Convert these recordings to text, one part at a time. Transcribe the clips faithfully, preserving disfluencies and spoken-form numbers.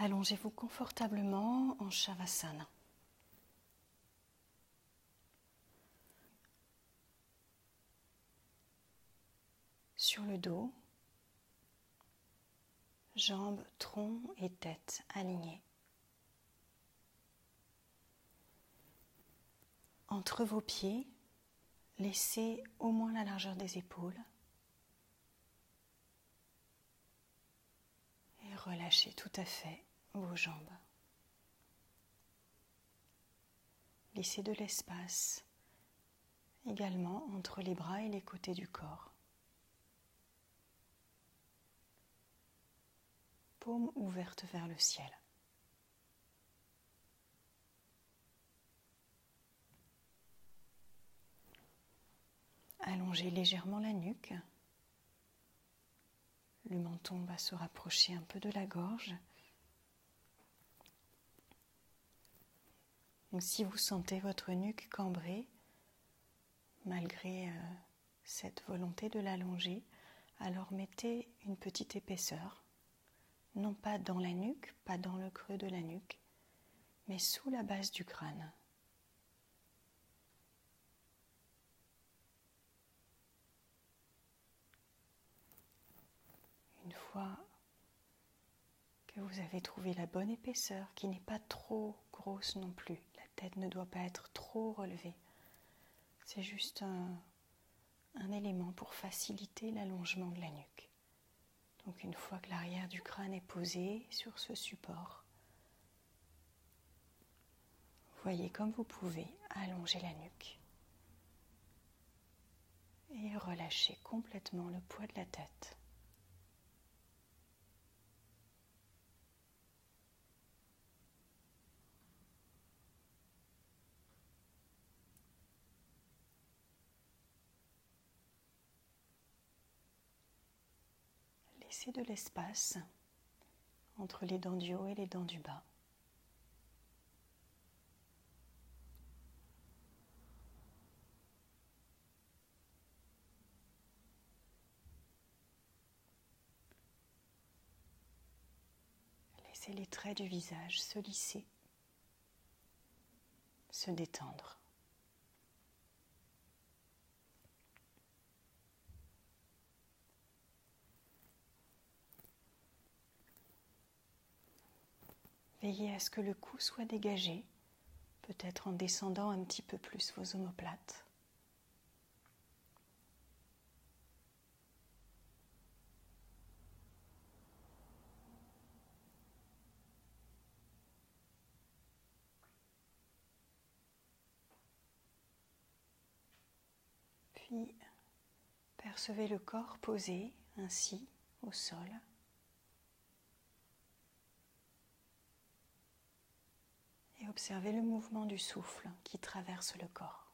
Allongez-vous confortablement en Shavasana. Sur le dos, jambes, tronc et tête alignés. Entre vos pieds, laissez au moins la largeur des épaules et relâchez tout à fait vos jambes. Laissez de l'espace également entre les bras et les côtés du corps. Paume ouverte vers le ciel. Allongez légèrement la nuque. Le menton va se rapprocher un peu de la gorge. Donc, si vous sentez votre nuque cambrée, malgré euh, cette volonté de l'allonger, alors mettez une petite épaisseur. Non pas dans la nuque, pas dans le creux de la nuque, mais sous la base du crâne. Une fois que vous avez trouvé la bonne épaisseur, qui n'est pas trop grosse non plus, la tête ne doit pas être trop relevée, c'est juste un, un élément pour faciliter l'allongement de la nuque. Donc une fois que l'arrière du crâne est posé sur ce support, voyez comme vous pouvez allonger la nuque et relâcher complètement le poids de la tête. Laissez de l'espace entre les dents du haut et les dents du bas. Laissez les traits du visage se lisser, se détendre. Veillez à ce que le cou soit dégagé, peut-être en descendant un petit peu plus vos omoplates. Puis, percevez le corps posé ainsi au sol. Et observez le mouvement du souffle qui traverse le corps.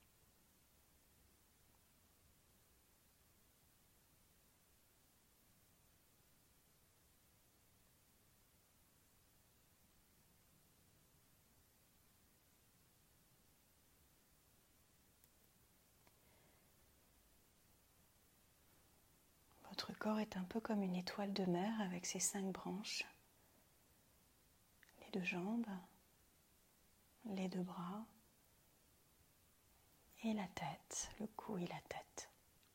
Votre corps est un peu comme une étoile de mer avec ses cinq branches, les deux jambes, les deux bras et la tête, le cou et la tête.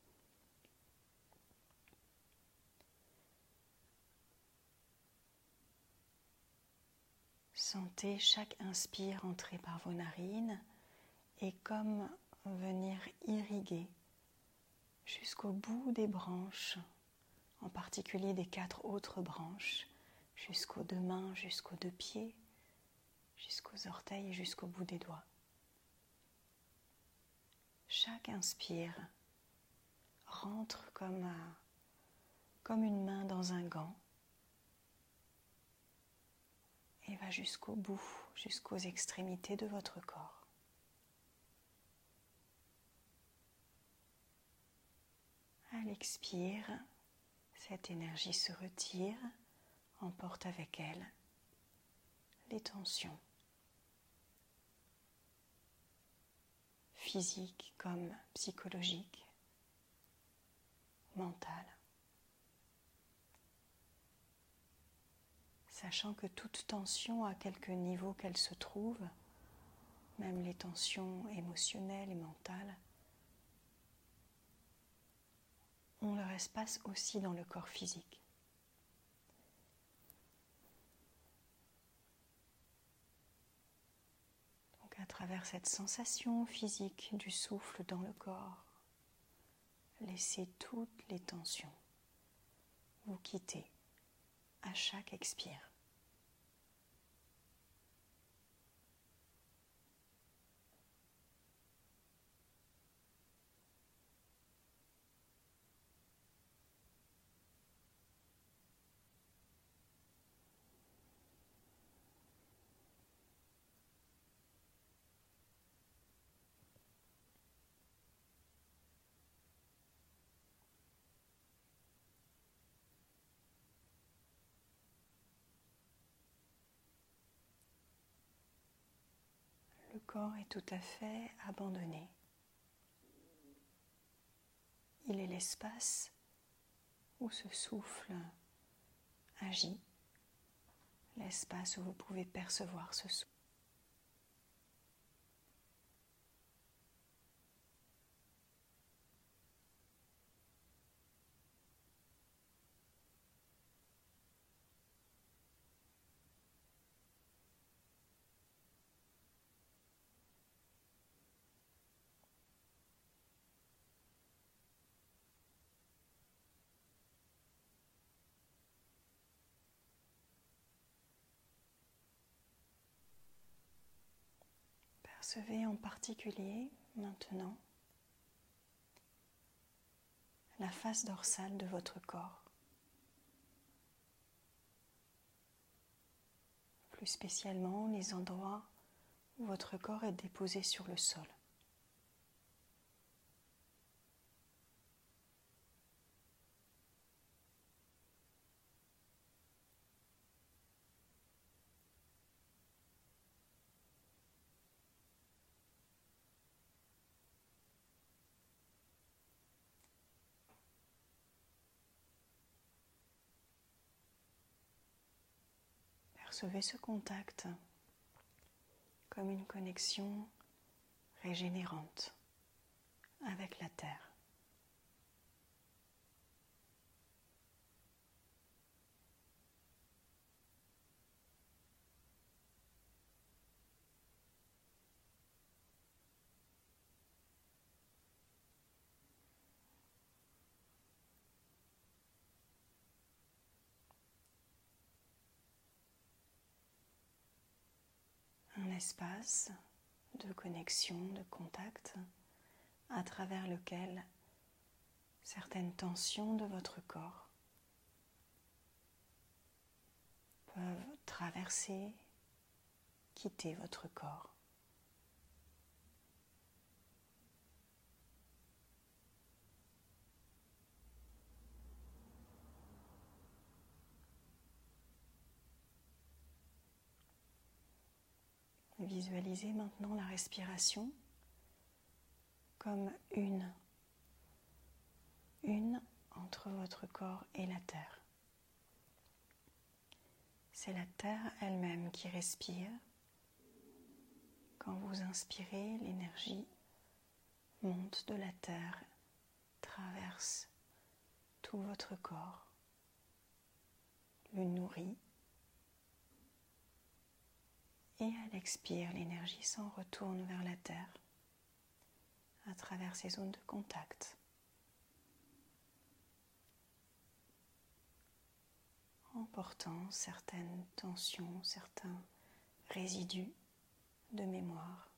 Sentez chaque inspire entrer par vos narines et comme venir irriguer jusqu'au bout des branches, en particulier des quatre autres branches, jusqu'aux deux mains, jusqu'aux deux pieds, jusqu'aux orteils et jusqu'au bout des doigts. Chaque inspire rentre comme, un, comme une main dans un gant et va jusqu'au bout, jusqu'aux extrémités de votre corps. À l'expire, cette énergie se retire, emporte avec elle les tensions, physiques comme psychologiques, mentales. sachant que toute tension, à quelque niveau qu'elle se trouve, même les tensions émotionnelles et mentales, ont leur espace aussi dans le corps physique. Donc à travers cette sensation physique du souffle dans le corps, laissez toutes les tensions vous quitter à chaque expire. Le corps est tout à fait abandonné. Il est l'espace où ce souffle agit, l'espace où vous pouvez percevoir ce souffle. Percevez en particulier maintenant la face dorsale de votre corps, plus spécialement les endroits où votre corps est déposé sur le sol. Percevez ce contact comme une connexion régénérante avec la terre. Un espace de connexion, de contact, à travers lequel certaines tensions de votre corps peuvent traverser, quitter votre corps. Visualisez maintenant la respiration comme une, une entre votre corps et la terre. C'est la terre elle-même qui respire. Quand vous inspirez, l'énergie monte de la terre, traverse tout votre corps, le nourrit. Et à l'expire, l'énergie s'en retourne vers la terre à travers ces zones de contact. Emportant certaines tensions, certains résidus de mémoire,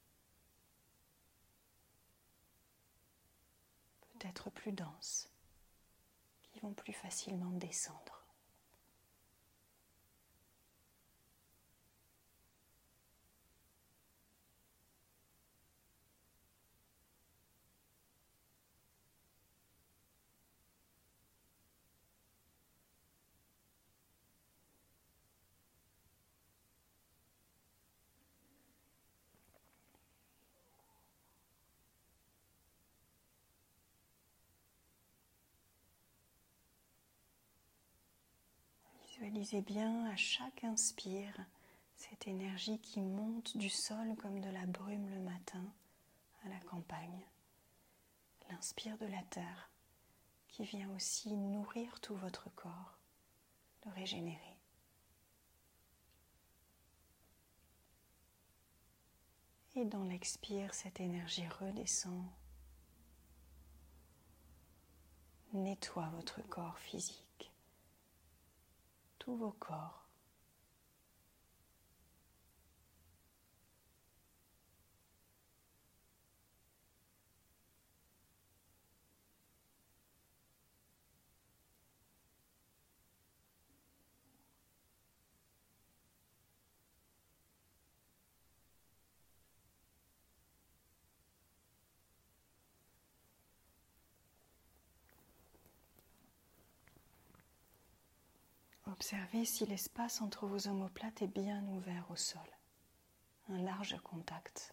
peut-être plus denses, qui vont plus facilement descendre. Visualisez bien à chaque inspire cette énergie qui monte du sol comme de la brume le matin à la campagne. L'inspire de la terre qui vient aussi nourrir tout votre corps, le régénérer. Et dans l'expire, cette énergie redescend, nettoie votre corps physique, tous vos corps. Observez si l'espace entre vos omoplates est bien ouvert au sol, un large contact.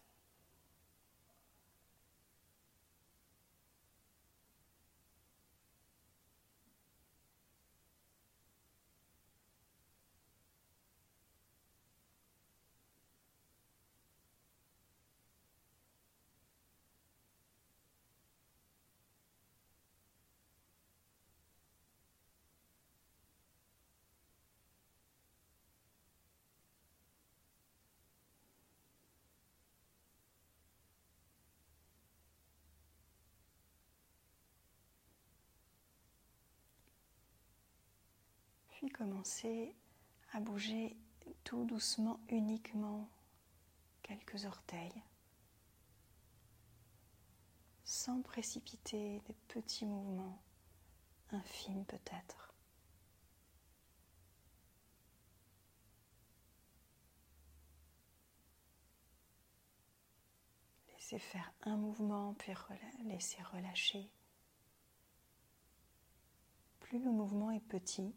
Puis commencez à bouger tout doucement, uniquement quelques orteils, sans précipiter des petits mouvements, infimes peut-être. Laissez faire un mouvement, puis rela- laissez relâcher. Plus le mouvement est petit,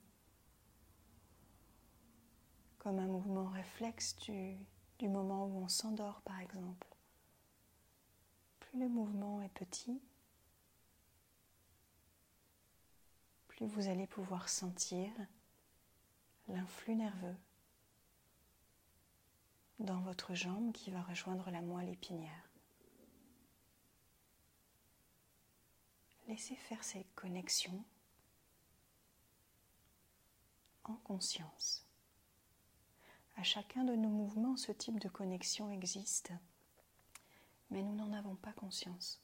comme un mouvement réflexe du, du moment où on s'endort par exemple. Plus le mouvement est petit, plus vous allez pouvoir sentir l'influx nerveux dans votre jambe qui va rejoindre la moelle épinière. Laissez faire ces connexions en conscience. À chacun de nos mouvements, ce type de connexion existe, mais nous n'en avons pas conscience.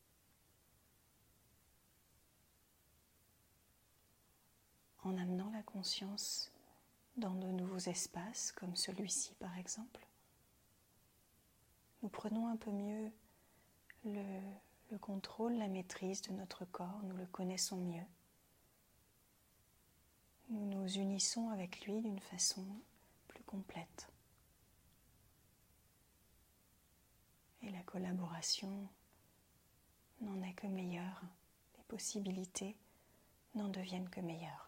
En amenant la conscience dans de nouveaux espaces, comme celui-ci par exemple, nous prenons un peu mieux le, le contrôle, la maîtrise de notre corps, nous le connaissons mieux. Nous nous unissons avec lui d'une façon plus complète. Et la collaboration n'en est que meilleure, les possibilités n'en deviennent que meilleures.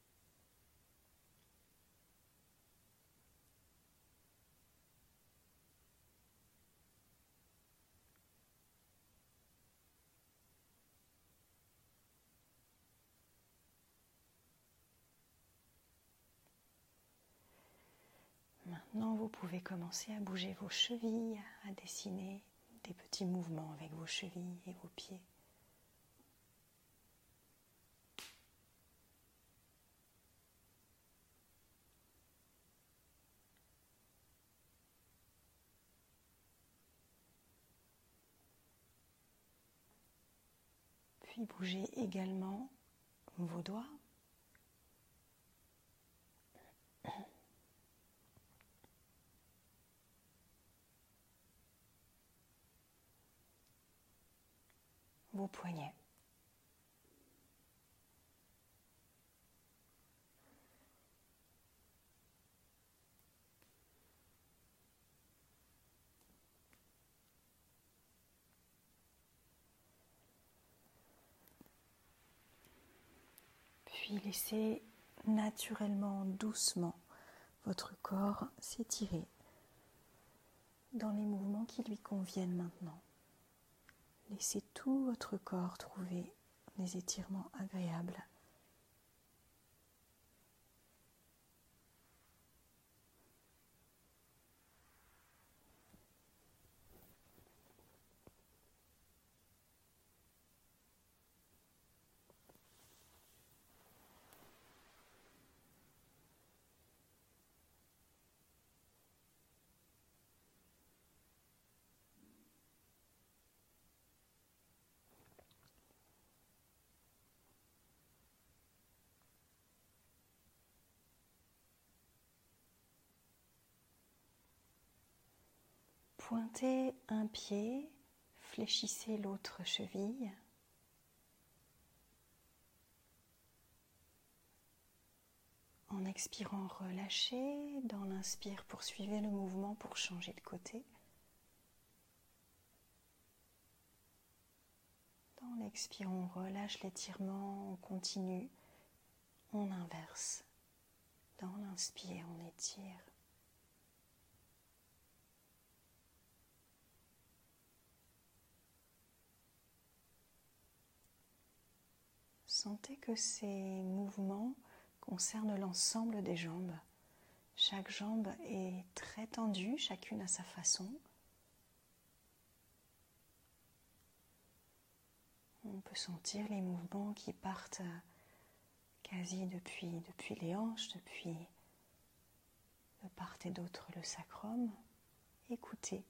Maintenant, vous pouvez commencer à bouger vos chevilles, à dessiner des petits mouvements avec vos chevilles et vos pieds. Puis bougez également vos doigts. Vos poignets. Puis laissez naturellement, doucement, votre corps s'étirer dans les mouvements qui lui conviennent maintenant. Laissez tout votre corps trouver des étirements agréables. Pointez un pied, fléchissez l'autre cheville. En expirant, relâchez. Dans l'inspire, poursuivez le mouvement pour changer de côté. Dans l'expire, on relâche l'étirement, on continue, on inverse. Dans l'inspire, on étire. Sentez que ces mouvements concernent l'ensemble des jambes. Chaque jambe est très tendue, chacune à sa façon. On peut sentir les mouvements qui partent quasi depuis, depuis les hanches, depuis de part et d'autre le sacrum. Écoutez.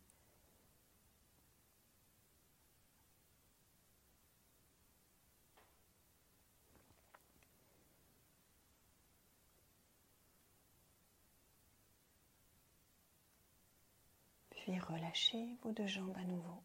Puis relâchez vos deux jambes à nouveau.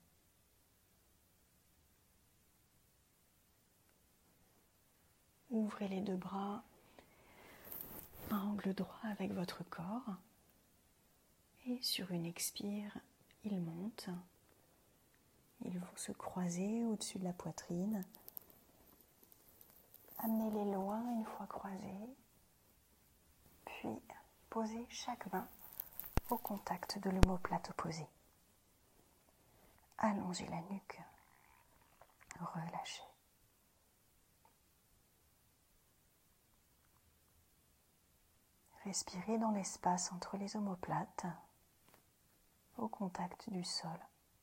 Ouvrez les deux bras à angle droit avec votre corps. Et sur une expire, ils montent. Ils vont se croiser au-dessus de la poitrine. Amenez-les loin une fois croisés. Puis posez chaque main au contact de l'omoplate opposée. Allongez la nuque. Relâchez. Respirez dans l'espace entre les omoplates, au contact du sol.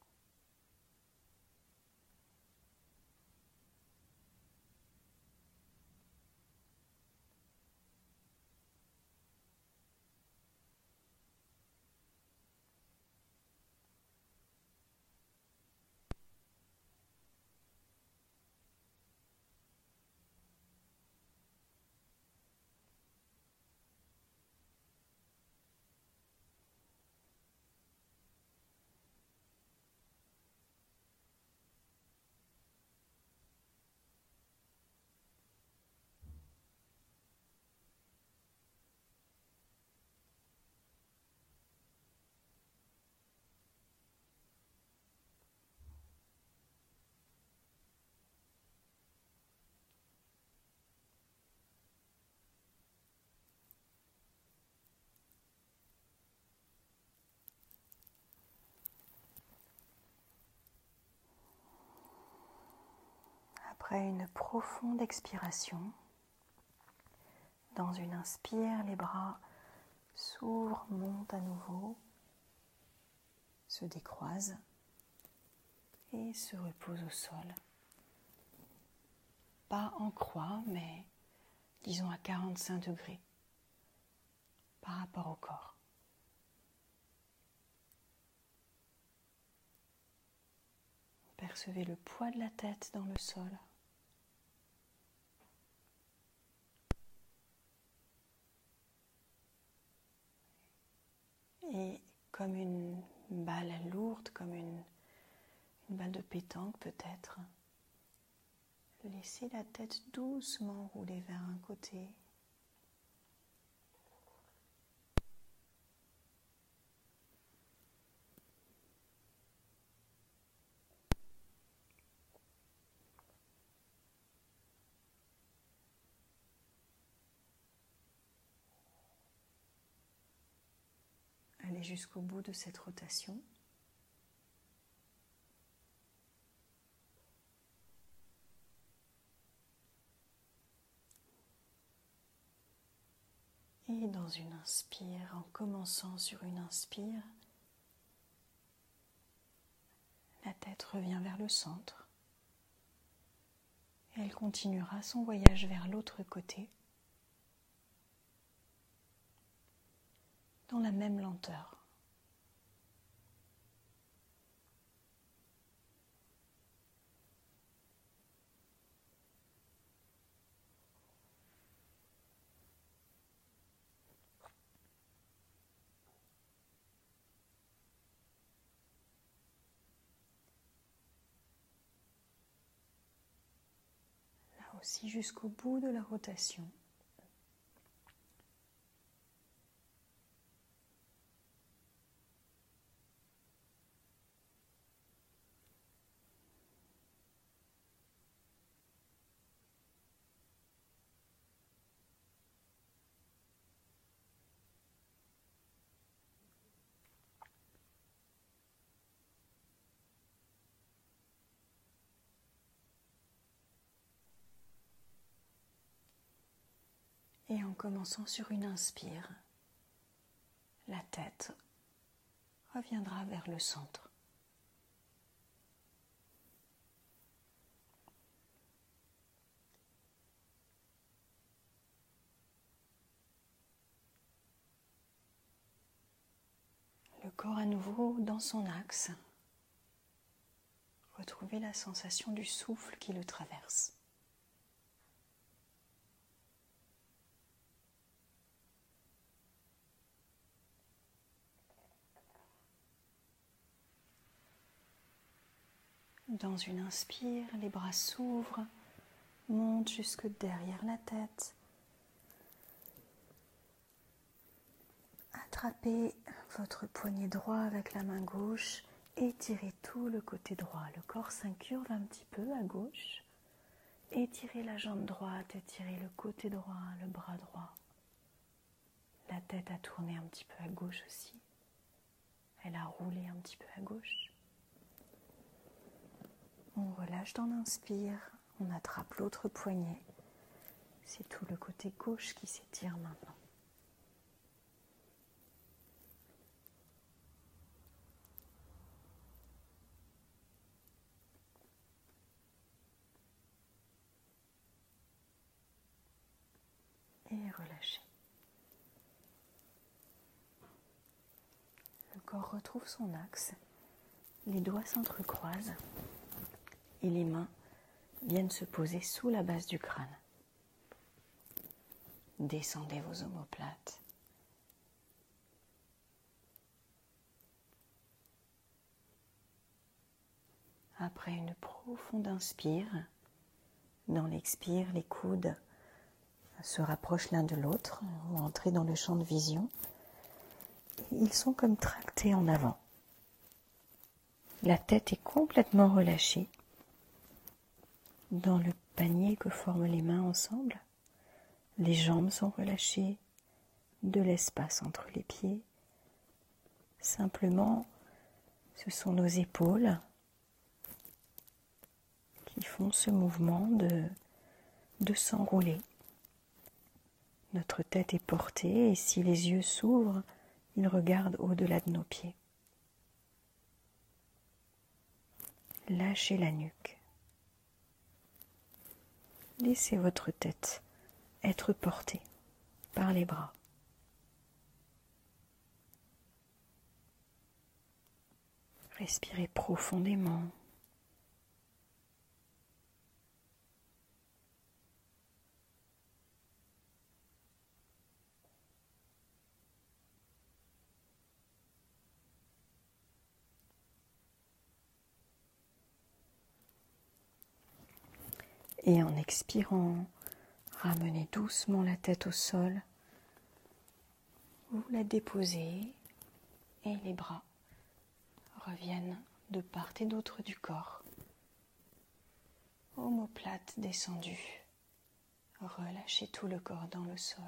Après une profonde expiration, dans une inspire, les bras s'ouvrent, montent à nouveau, se décroisent et se reposent au sol. Pas en croix, mais disons à quarante-cinq degrés par rapport au corps. Percevez le poids de la tête dans le sol. Et comme une balle lourde, comme une, une balle de pétanque peut-être, laissez la tête doucement rouler vers un côté. Allez jusqu'au bout de cette rotation. Et dans une inspire, en commençant sur une inspire, la tête revient vers le centre. Et elle continuera son voyage vers l'autre côté, dans la même lenteur. aussi jusqu'au bout de la rotation. Et en commençant sur une inspire, la tête reviendra vers le centre. Le corps à nouveau dans son axe. Retrouvez la sensation du souffle qui le traverse. Dans une inspire, les bras s'ouvrent, montent jusque derrière la tête. Attrapez votre poignet droit avec la main gauche, étirez tout le côté droit. Le corps s'incurve un petit peu à gauche. Étirez la jambe droite, étirez le côté droit, le bras droit. La tête a tourné un petit peu à gauche aussi. Elle a roulé un petit peu à gauche. On relâche dans l'inspire, on attrape l'autre poignet. C'est tout le côté gauche qui s'étire maintenant. Et relâchez. Le corps retrouve son axe. Les doigts s'entrecroisent. Et les mains viennent se poser sous la base du crâne. Descendez vos omoplates. Après une profonde inspire, dans l'expire, les coudes se rapprochent l'un de l'autre, ou entrent dans le champ de vision. Et ils sont comme tractés en avant. La tête est complètement relâchée. Dans le panier que forment les mains ensemble, les jambes sont relâchées, de l'espace entre les pieds. Simplement, ce sont nos épaules qui font ce mouvement de, de s'enrouler. Notre tête est portée et si les yeux s'ouvrent, ils regardent au-delà de nos pieds. Lâchez la nuque. Laissez votre tête être portée par les bras. Respirez profondément. Et en expirant, ramenez doucement la tête au sol. Vous la déposez et les bras reviennent de part et d'autre du corps. Omoplate descendue. Relâchez tout le corps dans le sol.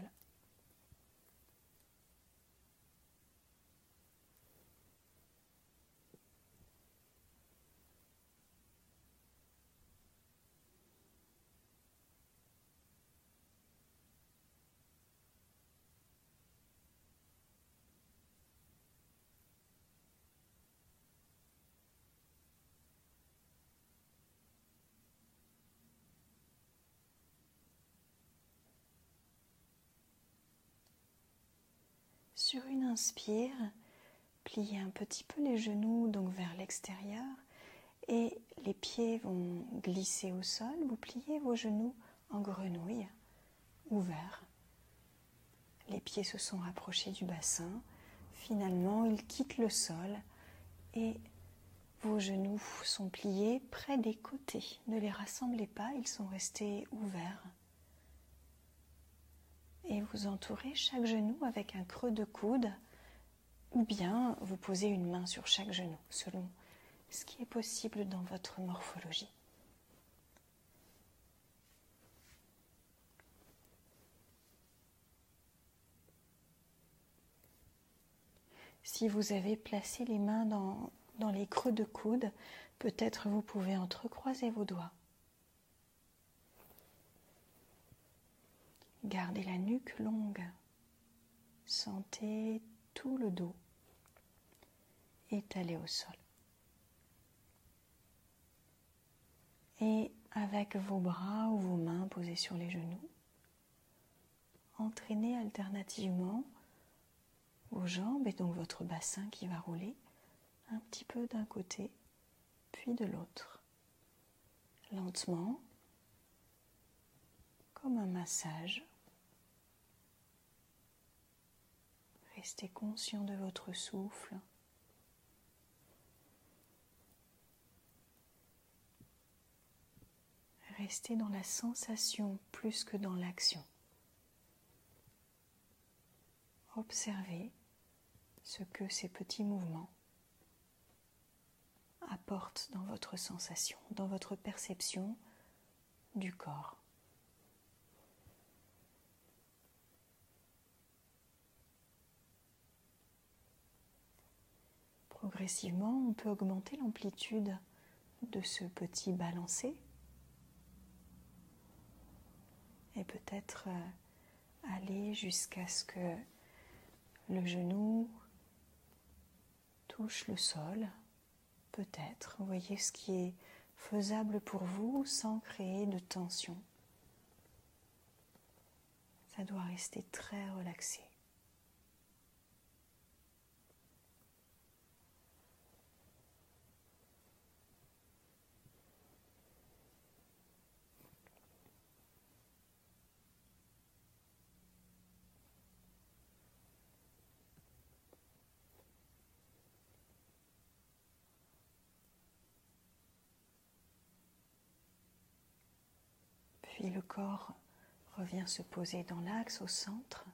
Sur une inspire, pliez un petit peu les genoux donc vers l'extérieur et les pieds vont glisser au sol. Vous pliez vos genoux en grenouille, ouverts. Les pieds se sont rapprochés du bassin. Finalement, ils quittent le sol et Vos genoux sont pliés près des côtés. Ne les rassemblez pas, ils sont restés ouverts. Et vous entourez chaque genou avec un creux de coude, ou bien vous posez une main sur chaque genou, selon ce qui est possible dans votre morphologie. Si vous avez placé les mains dans, dans les creux de coude, peut-être vous pouvez entrecroiser vos doigts. Gardez la nuque longue. Sentez tout le dos étalé au sol. Et avec vos bras ou vos mains posés sur les genoux, entraînez alternativement vos jambes et donc votre bassin qui va rouler un petit peu d'un côté puis de l'autre. Lentement, comme un massage. Restez conscient de votre souffle. Restez dans la sensation plus que dans l'action. Observez ce que ces petits mouvements apportent dans votre sensation, dans votre perception du corps. Progressivement, on peut augmenter l'amplitude de ce petit balancé et peut-être aller jusqu'à ce que le genou touche le sol, peut-être. Vous voyez ce qui est faisable pour vous sans créer de tension. Ça doit rester très relaxé. Puis le corps revient se poser dans l'axe au centre.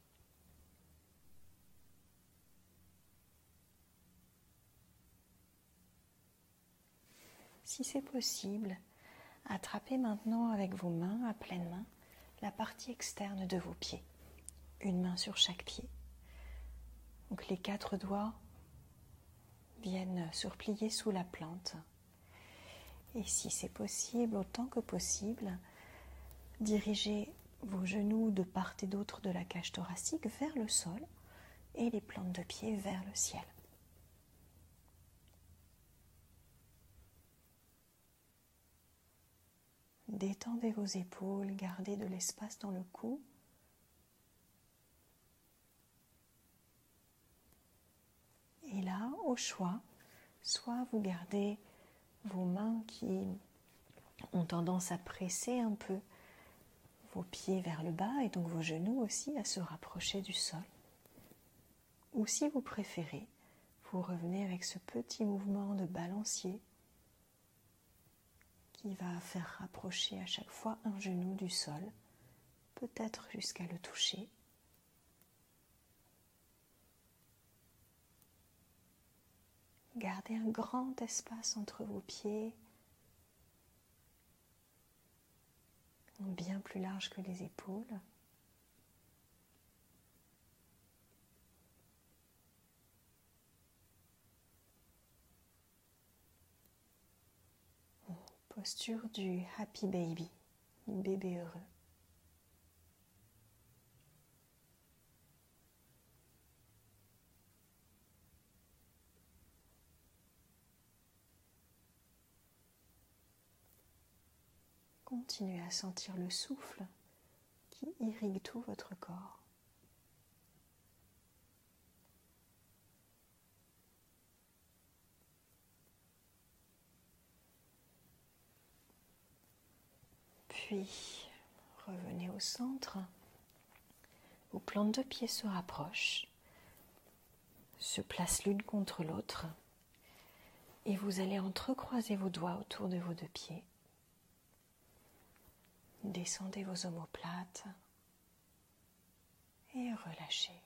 Si c'est possible, attrapez maintenant avec vos mains à pleine main la partie externe de vos pieds. Une main sur chaque pied. Donc les quatre doigts viennent se replier sous la plante. Et si c'est possible, autant que possible, dirigez vos genoux de part et d'autre de la cage thoracique vers le sol et les plantes de pied vers le ciel. Détendez vos épaules, gardez de l'espace dans le cou. Et là, au choix, soit vous gardez vos mains qui ont tendance à presser un peu vos pieds vers le bas et donc vos genoux aussi à se rapprocher du sol. Ou si vous préférez, vous revenez avec ce petit mouvement de balancier qui va faire rapprocher à chaque fois un genou du sol, peut-être jusqu'à le toucher. Gardez un grand espace entre vos pieds, bien plus large que les épaules. Posture du happy baby, bébé heureux. Continuez à sentir le souffle qui irrigue tout votre corps. Puis, revenez au centre. Vos plantes de pied se rapprochent, se placent l'une contre l'autre. Et vous allez entrecroiser vos doigts autour de vos deux pieds. Descendez vos omoplates et relâchez.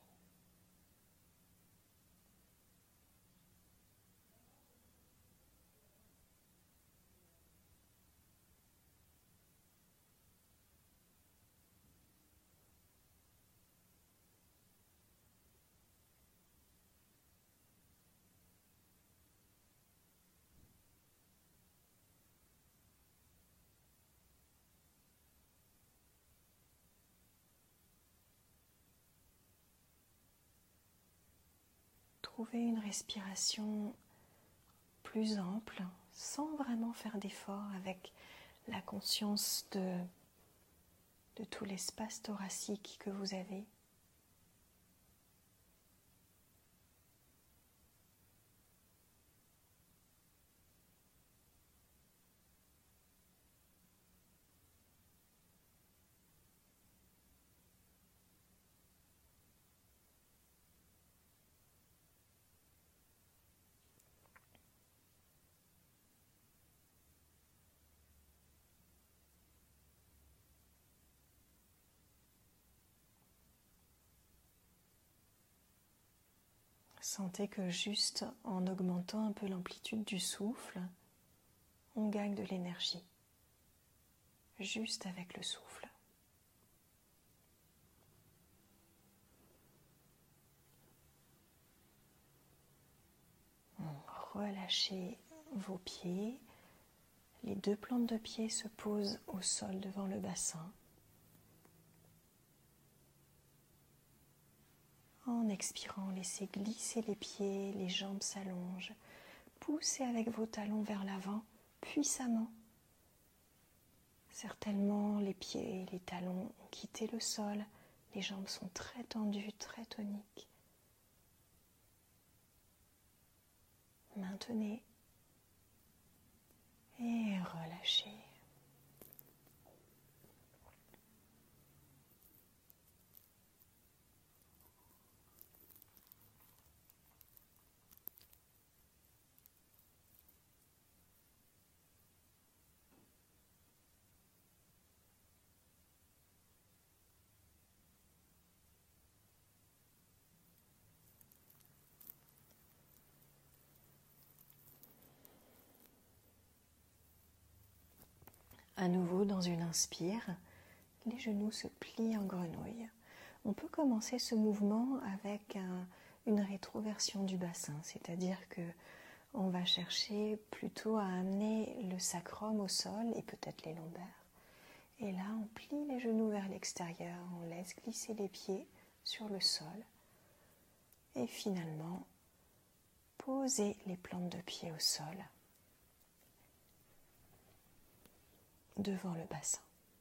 Trouvez une respiration plus ample, sans vraiment faire d'effort, avec la conscience de, de tout l'espace thoracique que vous avez. Sentez que juste en augmentant un peu l'amplitude du souffle, on gagne de l'énergie, juste avec le souffle. Relâchez vos pieds, les deux plantes de pied se posent au sol devant le bassin. En expirant, laissez glisser les pieds, les jambes s'allongent. Poussez avec vos talons vers l'avant, puissamment. Certainement, les pieds et les talons ont quitté le sol. Les jambes sont très tendues, très toniques. Maintenez et relâchez. À nouveau, dans une inspire, les genoux se plient en grenouille. On peut commencer ce mouvement avec un, une rétroversion du bassin, c'est-à-dire que on va chercher plutôt à amener le sacrum au sol et peut-être les lombaires. Et là, on plie les genoux vers l'extérieur, on laisse glisser les pieds sur le sol. Et finalement, posez les plantes de pied au sol devant le bassin.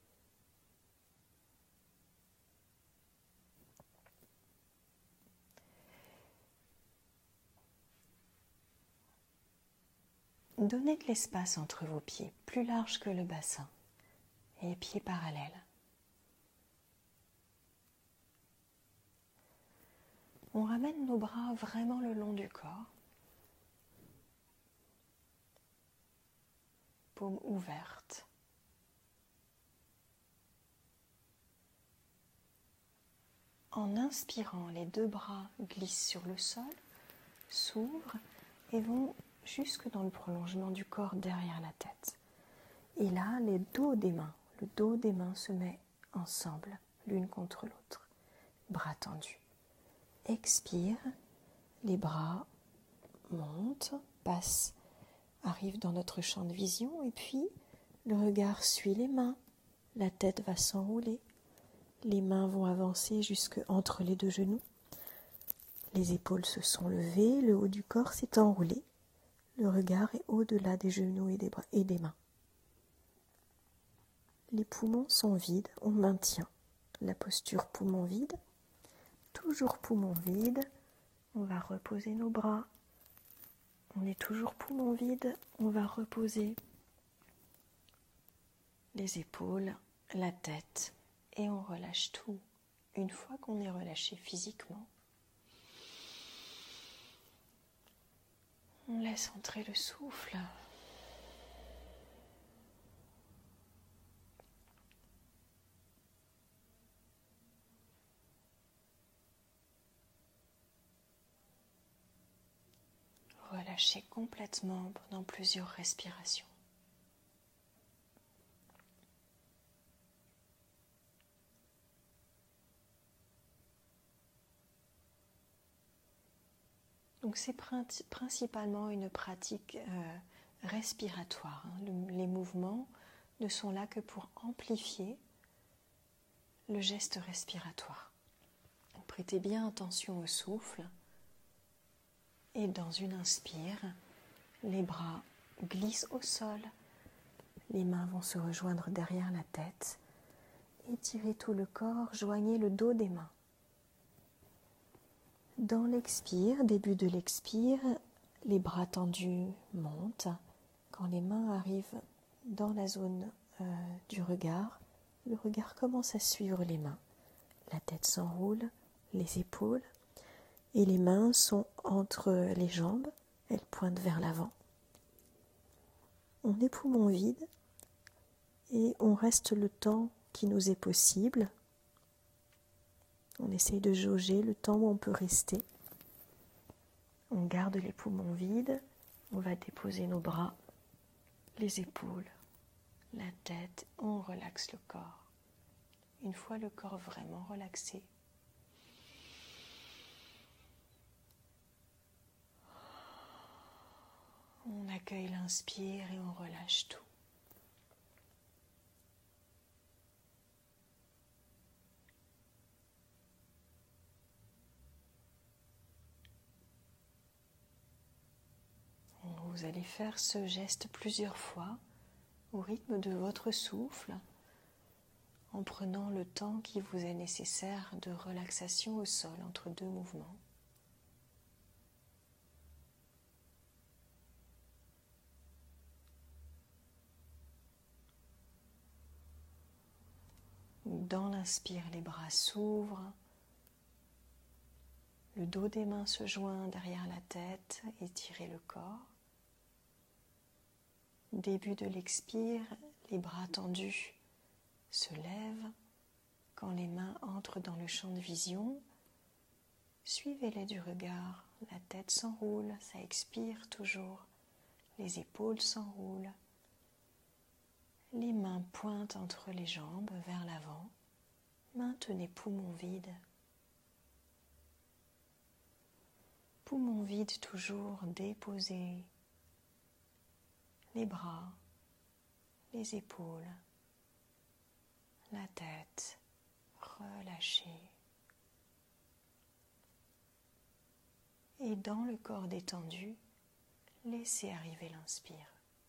Donnez de l'espace entre vos pieds, plus large que le bassin, et les pieds parallèles. On ramène nos bras vraiment le long du corps, paumes ouvertes. En inspirant, les deux bras glissent sur le sol, s'ouvrent et vont jusque dans le prolongement du corps derrière la tête. Et là, les dos des mains, le dos des mains se met ensemble, l'une contre l'autre, bras tendus. Expire, les bras montent, passent, arrivent dans notre champ de vision et puis le regard suit les mains, la tête va s'enrouler, les mains vont avancer jusque entre les deux genoux, les épaules se sont levées, le haut du corps s'est enroulé, le regard est au-delà des genoux et des bras et des mains. Les poumons sont vides, on maintient la posture poumon vide, toujours poumon vide, on va reposer nos bras, on est toujours poumon vide, on va reposer les épaules, la tête et on relâche tout. Une fois qu'on est relâché physiquement, On laisse entrer le souffle. Relâchez complètement pendant plusieurs respirations. Donc c'est principalement une pratique euh, respiratoire. Hein. Le, les mouvements ne sont là que pour amplifier le geste respiratoire. Donc, prêtez bien attention au souffle. Et dans une inspire, les bras glissent au sol. Les mains vont se rejoindre derrière la tête. Étirez tout le corps, joignez le dos des mains. Dans l'expire, début de l'expire, les bras tendus montent. Quand les mains arrivent dans la zone euh, du regard, le regard commence à suivre les mains. La tête s'enroule, les épaules, et les mains sont entre les jambes, elles pointent vers l'avant. On est poumon vide et on reste le temps qui nous est possible. On essaye de jauger le temps où on peut rester. On garde les poumons vides. On va déposer nos bras, les épaules, la tête. On relaxe le corps. Une fois le corps vraiment relaxé, on accueille l'inspire et on relâche tout. Vous allez faire ce geste plusieurs fois au rythme de votre souffle, en prenant le temps qui vous est nécessaire de relaxation au sol entre deux mouvements. Dans l'inspire, les bras s'ouvrent, le dos des mains se joint derrière la tête, étirez le corps. Début de l'expire, les bras tendus se lèvent. Quand les mains entrent dans le champ de vision, suivez-les du regard. La tête s'enroule, ça expire toujours. Les épaules s'enroulent. Les mains pointent entre les jambes vers l'avant. Maintenez poumon vide. Poumon vide toujours, déposez les bras, les épaules, la tête, relâchez. Et dans le corps détendu, laissez arriver l'inspire.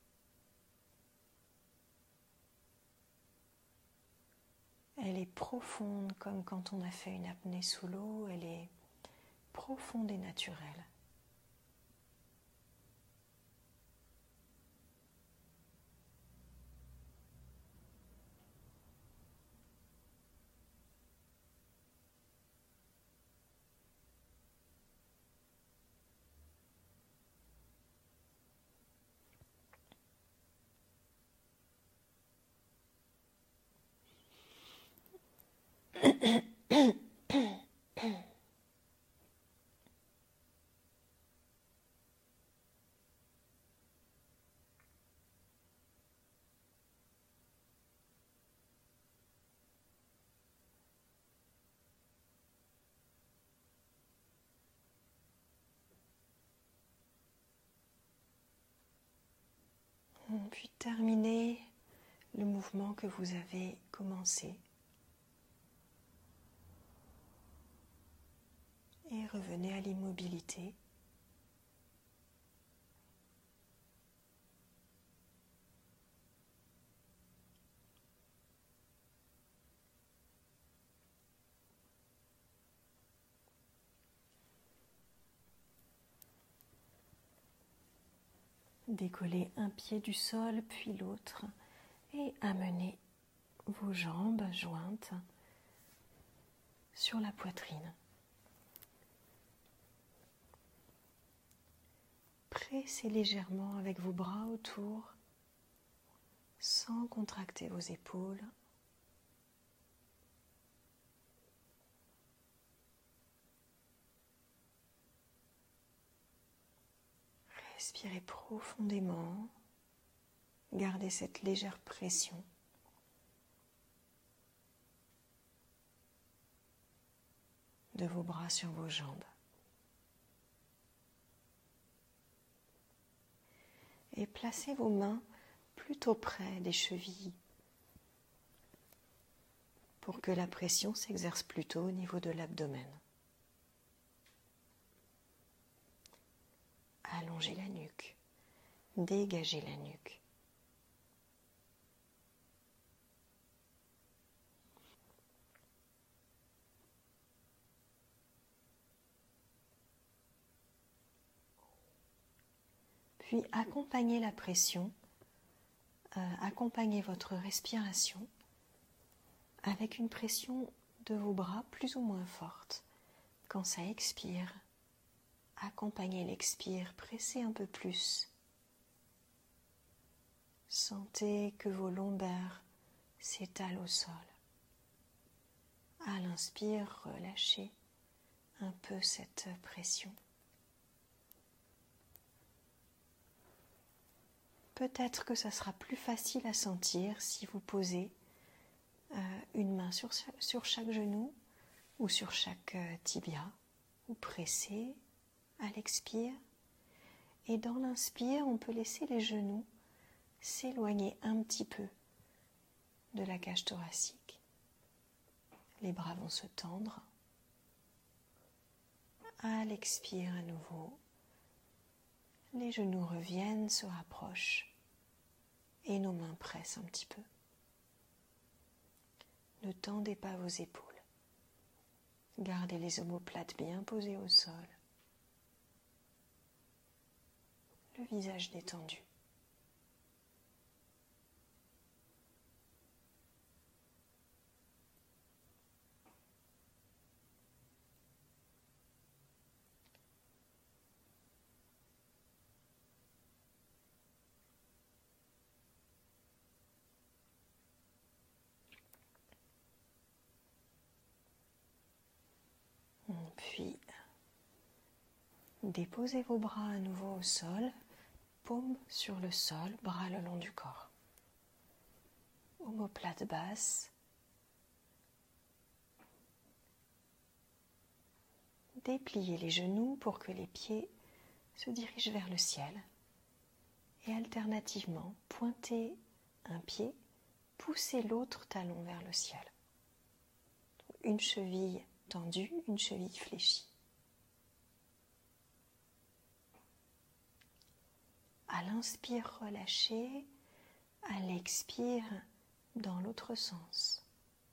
Elle est profonde comme quand on a fait une apnée sous l'eau, elle est profonde et naturelle. Puis terminez le mouvement que vous avez commencé et revenez à l'immobilité. Décollez un pied du sol puis l'autre et amenez vos jambes jointes sur la poitrine. pressez légèrement avec vos bras autour, sans contracter vos épaules. Respirez profondément, gardez cette légère pression. De vos bras sur vos jambes. Et placez vos mains plutôt près des chevilles pour que la pression s'exerce plutôt au niveau de l'abdomen. Allongez la nuque, dégagez la nuque. Puis accompagnez la pression, euh, accompagnez votre respiration avec une pression de vos bras plus ou moins forte. Quand ça expire, accompagnez l'expire, pressez un peu plus. Sentez que vos lombaires s'étalent au sol. À l'inspire, relâchez un peu cette pression. Peut-être que ça sera plus facile à sentir si vous posez euh, une main sur, sur chaque genou ou sur chaque euh, tibia. Vous pressez à l'expire et dans l'inspire, on peut laisser les genoux s'éloigner un petit peu de la cage thoracique. Les bras vont se tendre. À l'expire à nouveau, les genoux reviennent, se rapprochent et nos mains pressent un petit peu. Ne tendez pas vos épaules. Gardez les omoplates bien posées au sol. Le visage détendu. Puis, déposez vos bras à nouveau au sol, paume sur le sol, bras le long du corps. Omoplate basse. Dépliez les genoux pour que les pieds se dirigent vers le ciel. Et alternativement, pointez un pied, poussez l'autre talon vers le ciel. Une cheville tendue, une cheville fléchie. À l'inspire, relâchez. À l'expire, dans l'autre sens.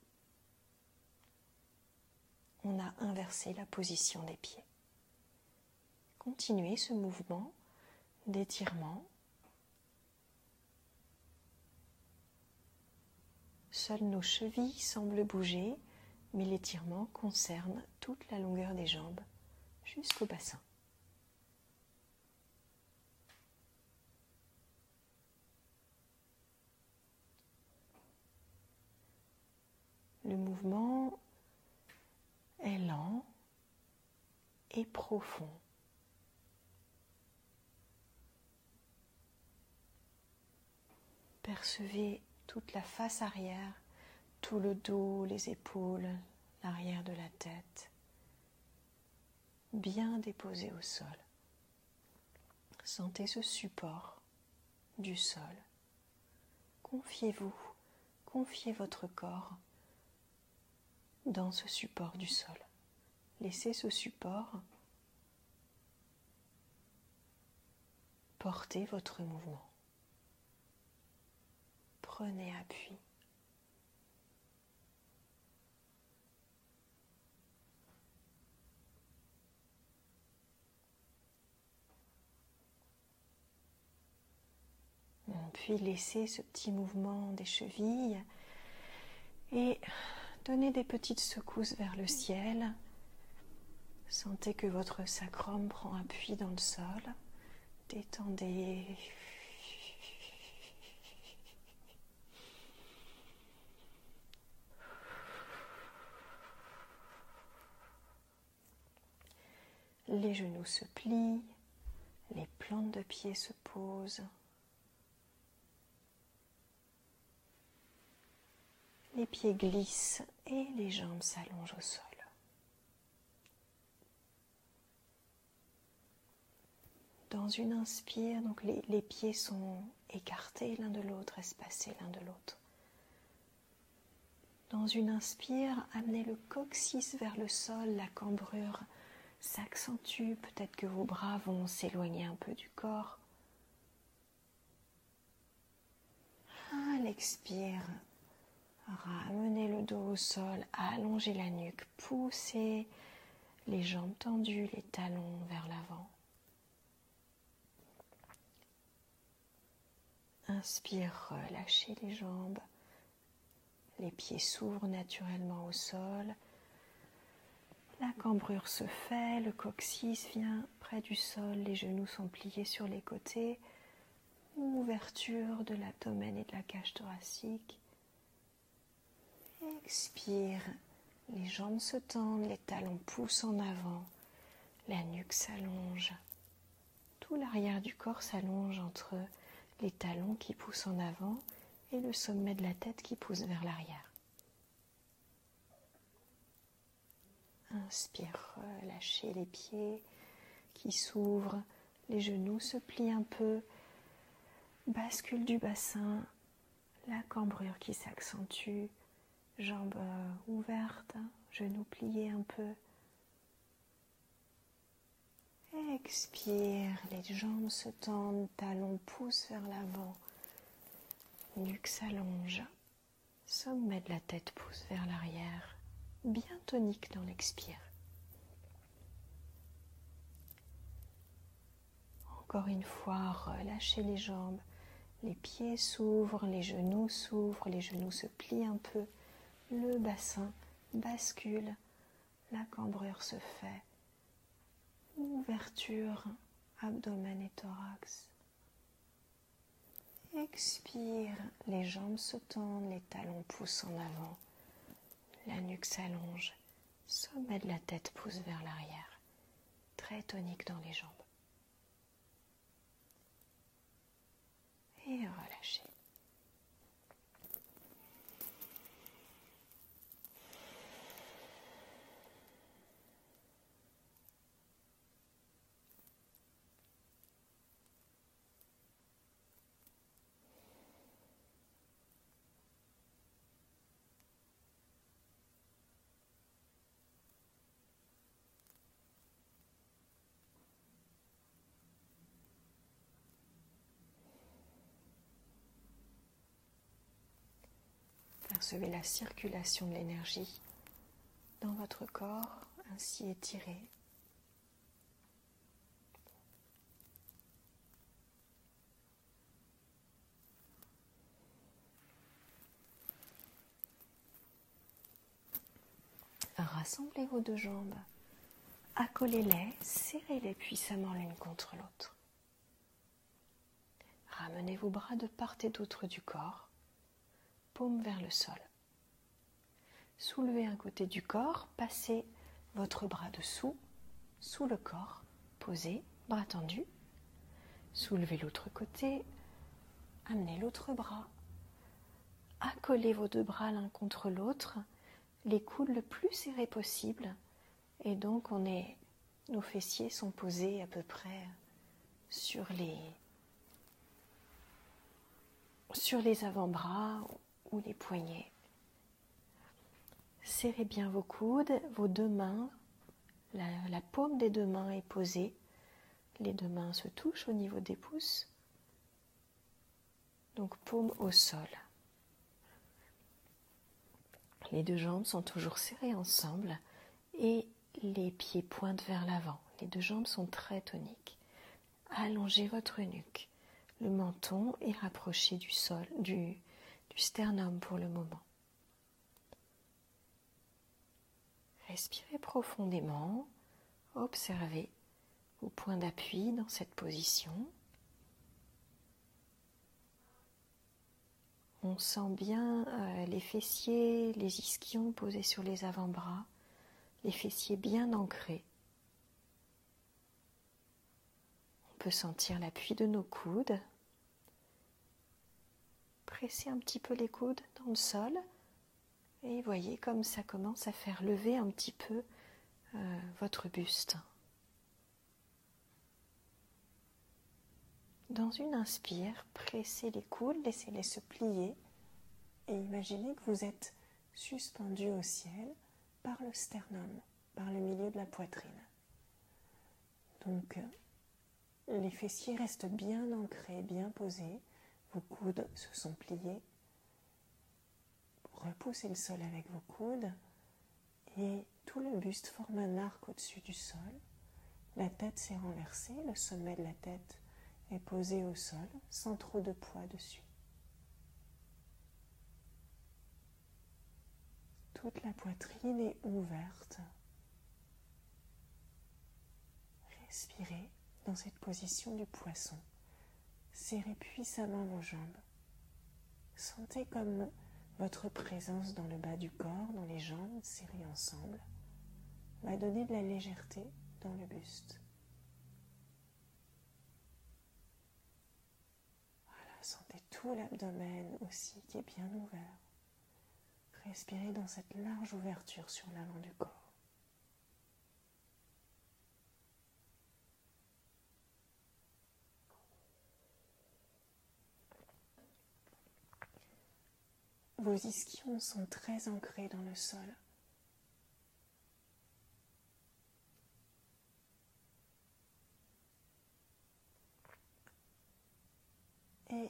On a inversé la position des pieds. Continuez ce mouvement d'étirement. Seules nos chevilles semblent bouger, mais l'étirement concerne toute la longueur des jambes jusqu'au bassin. Le mouvement est lent et profond. Percevez toute la face arrière, tout le dos, les épaules, l'arrière de la tête, bien déposé au sol. Sentez ce support du sol. Confiez-vous, confiez votre corps dans ce support du sol. Laissez ce support porter votre mouvement. Prenez appui. Puis laissez ce petit mouvement des chevilles et donnez des petites secousses vers le ciel. Sentez que votre sacrum prend appui dans le sol. Détendez. Les genoux se plient, les plantes de pied se posent. Les pieds glissent et les jambes s'allongent au sol. Dans une inspire, donc les, les pieds sont écartés l'un de l'autre, espacés l'un de l'autre. Dans une inspire, amenez le coccyx vers le sol, la cambrure s'accentue, peut-être que vos bras vont s'éloigner un peu du corps. À l'expire, ramenez le dos au sol, allongez la nuque, poussez les jambes tendues, les talons vers l'avant. Inspire, relâchez les jambes, les pieds s'ouvrent naturellement au sol. La cambrure se fait, le coccyx vient près du sol, les genoux sont pliés sur les côtés. Ouverture de l'abdomen et de la cage thoracique. Expire, les jambes se tendent, les talons poussent en avant, la nuque s'allonge. Tout l'arrière du corps s'allonge entre les talons qui poussent en avant et le sommet de la tête qui pousse vers l'arrière. Inspire, relâchez les pieds qui s'ouvrent, les genoux se plient un peu, bascule du bassin, la cambrure qui s'accentue, jambes ouvertes, genoux pliés un peu. Expire, les jambes se tendent, talons poussent vers l'avant, nuque s'allonge, sommet de la tête pousse vers l'arrière, bien tonique dans l'expire. Encore une fois, relâchez les jambes, les pieds s'ouvrent, les genoux s'ouvrent, les genoux se plient un peu, le bassin bascule, la cambrure se fait. Ouverture, abdomen et thorax. Expire, les jambes se tendent, les talons poussent en avant, la nuque s'allonge, sommet de la tête pousse vers l'arrière, très tonique dans les jambes. Et relâchez. Percevez la circulation de l'énergie dans votre corps, ainsi étiré. Rassemblez vos deux jambes, accolez-les, serrez-les puissamment l'une contre l'autre. Ramenez vos bras de part et d'autre du corps, paume vers le sol. Soulevez un côté du corps, passez votre bras dessous, sous le corps, posez, bras tendus. Soulevez l'autre côté, amenez l'autre bras. Accolez vos deux bras l'un contre l'autre, les coudes le plus serrés possible. Et donc on est, nos fessiers sont posés à peu près sur les, sur les avant-bras ou les poignets. Serrez bien vos coudes, vos deux mains, la, la paume des deux mains est posée. Les deux mains se touchent au niveau des pouces. Donc paume au sol. Les deux jambes sont toujours serrées ensemble et les pieds pointent vers l'avant. Les deux jambes sont très toniques. Allongez votre nuque. Le menton est rapproché du sol, du, du sternum pour le moment. Respirez profondément. Observez vos points d'appui dans cette position. On sent bien euh, les fessiers, les ischions posés sur les avant-bras, les fessiers bien ancrés. On peut sentir l'appui de nos coudes. Pressez un petit peu les coudes dans le sol et voyez comme ça commence à faire lever un petit peu euh, votre buste. Dans une inspire, pressez les coudes, laissez-les se plier et imaginez que vous êtes suspendu au ciel par le sternum, par le milieu de la poitrine. Donc, les fessiers restent bien ancrés, bien posés, vos coudes se sont pliés. Repoussez le sol avec vos coudes et tout le buste forme un arc au-dessus du sol. La tête s'est renversée, le sommet de la tête est posé au sol sans trop de poids dessus. Toute la poitrine est ouverte. Respirez dans cette position du poisson. Serrez puissamment vos jambes. Sentez comme votre présence dans le bas du corps, dans les jambes serrées ensemble, va donner de la légèreté dans le buste. Voilà, sentez tout l'abdomen aussi qui est bien ouvert. Respirez dans cette large ouverture sur l'avant du corps. Vos ischions sont très ancrés dans le sol. Et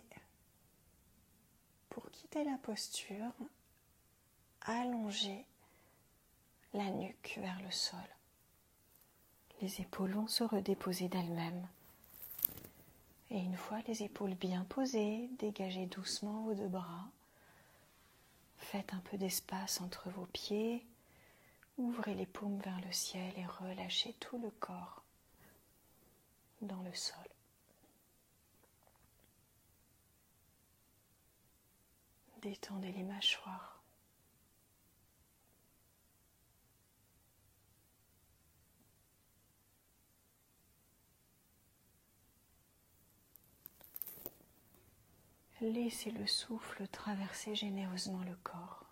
pour quitter la posture, allongez la nuque vers le sol. Les épaules vont se redéposer d'elles-mêmes. Et une fois les épaules bien posées, dégagez doucement vos deux bras. Faites un peu d'espace entre vos pieds. Ouvrez les paumes vers le ciel et relâchez tout le corps dans le sol. Détendez les mâchoires. Laissez le souffle traverser généreusement le corps.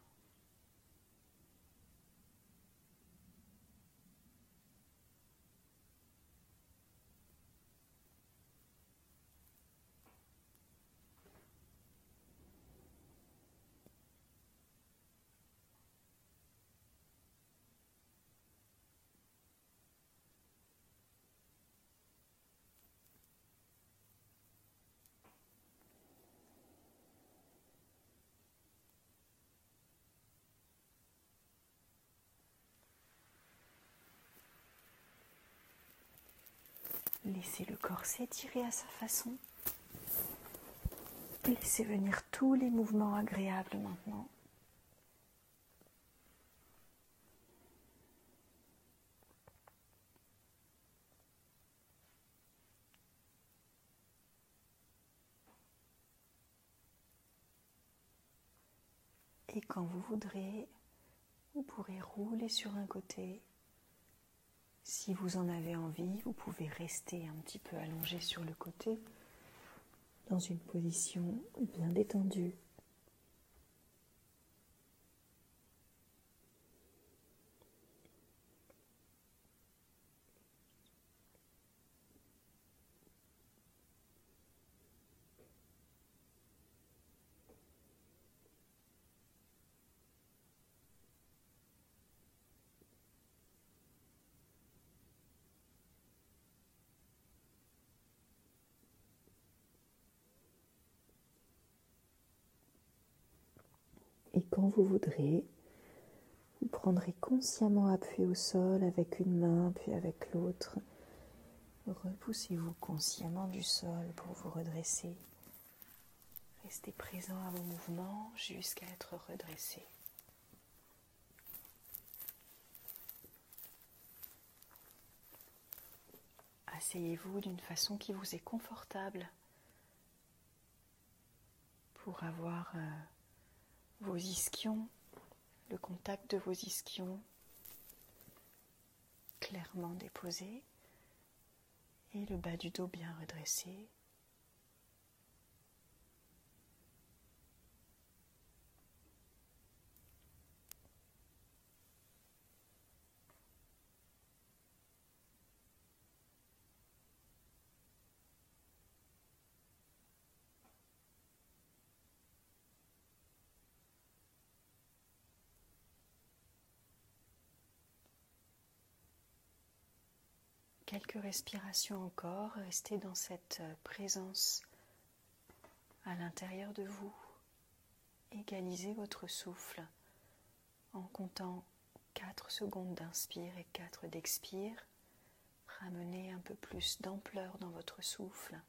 Laissez le corps s'étirer à sa façon. Laissez venir tous les mouvements agréables maintenant. Et quand vous voudrez, vous pourrez rouler sur un côté. Si vous en avez envie, vous pouvez rester un petit peu allongé sur le côté, dans une position bien détendue. Et quand vous voudrez, vous prendrez consciemment appui au sol avec une main puis avec l'autre. Repoussez-vous consciemment du sol pour vous redresser. Restez présent à vos mouvements jusqu'à être redressé. Asseyez-vous d'une façon qui vous est confortable. pour avoir euh, vos ischions, le contact de vos ischions clairement déposé et le bas du dos bien redressé. Quelques respirations encore, restez dans cette présence à l'intérieur de vous. Égalisez votre souffle en comptant quatre secondes d'inspire et quatre d'expire. Ramenez un peu plus d'ampleur dans votre souffle.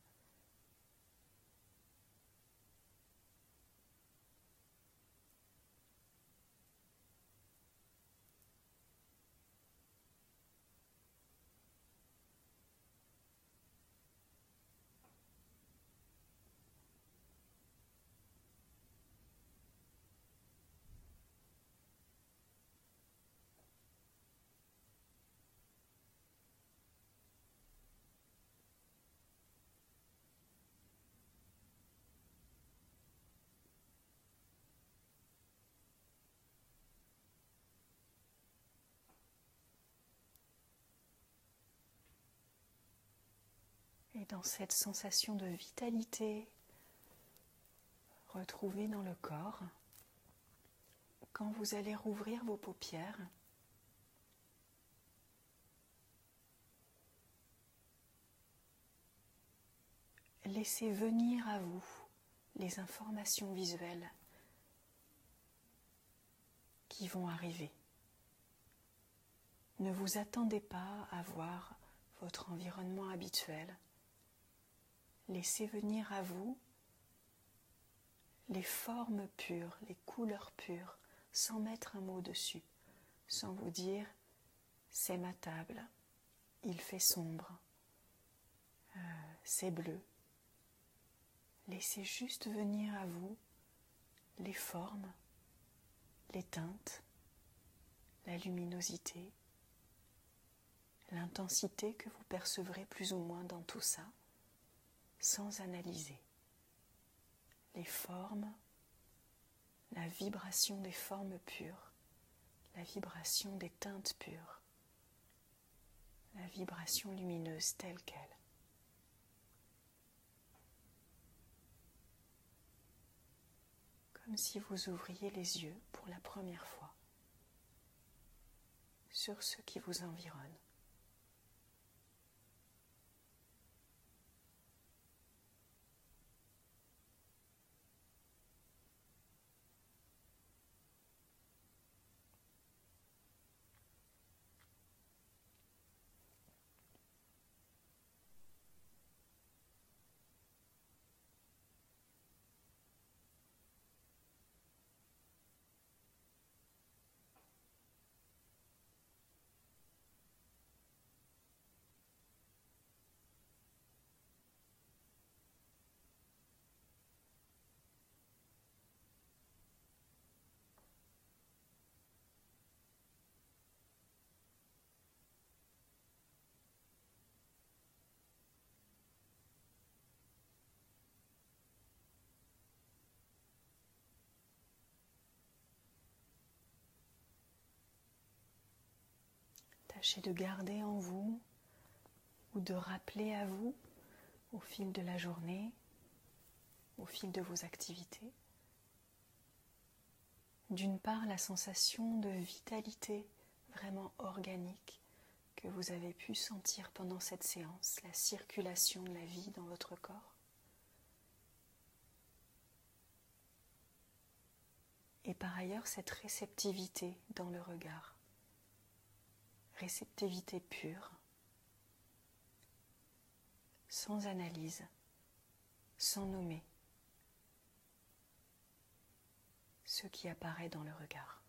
Et dans cette sensation de vitalité retrouvée dans le corps, quand vous allez rouvrir vos paupières, laissez venir à vous les informations visuelles qui vont arriver. Ne vous attendez pas à voir votre environnement habituel. Laissez venir à vous les formes pures, les couleurs pures, sans mettre un mot dessus, sans vous dire « c'est ma table, il fait sombre, euh, c'est bleu ». Laissez juste venir à vous les formes, les teintes, la luminosité, l'intensité que vous percevrez plus ou moins dans tout ça, sans analyser. Les formes, la vibration des formes pures, la vibration des teintes pures, la vibration lumineuse telle qu'elle. Comme si vous ouvriez les yeux pour la première fois sur ce qui vous environne. Tâchez de garder en vous ou de rappeler à vous au fil de la journée, au fil de vos activités, d'une part la sensation de vitalité vraiment organique que vous avez pu sentir pendant cette séance, la circulation de la vie dans votre corps. Et par ailleurs cette réceptivité dans le regard. Réceptivité pure, sans analyse, sans nommer ce qui apparaît dans le regard.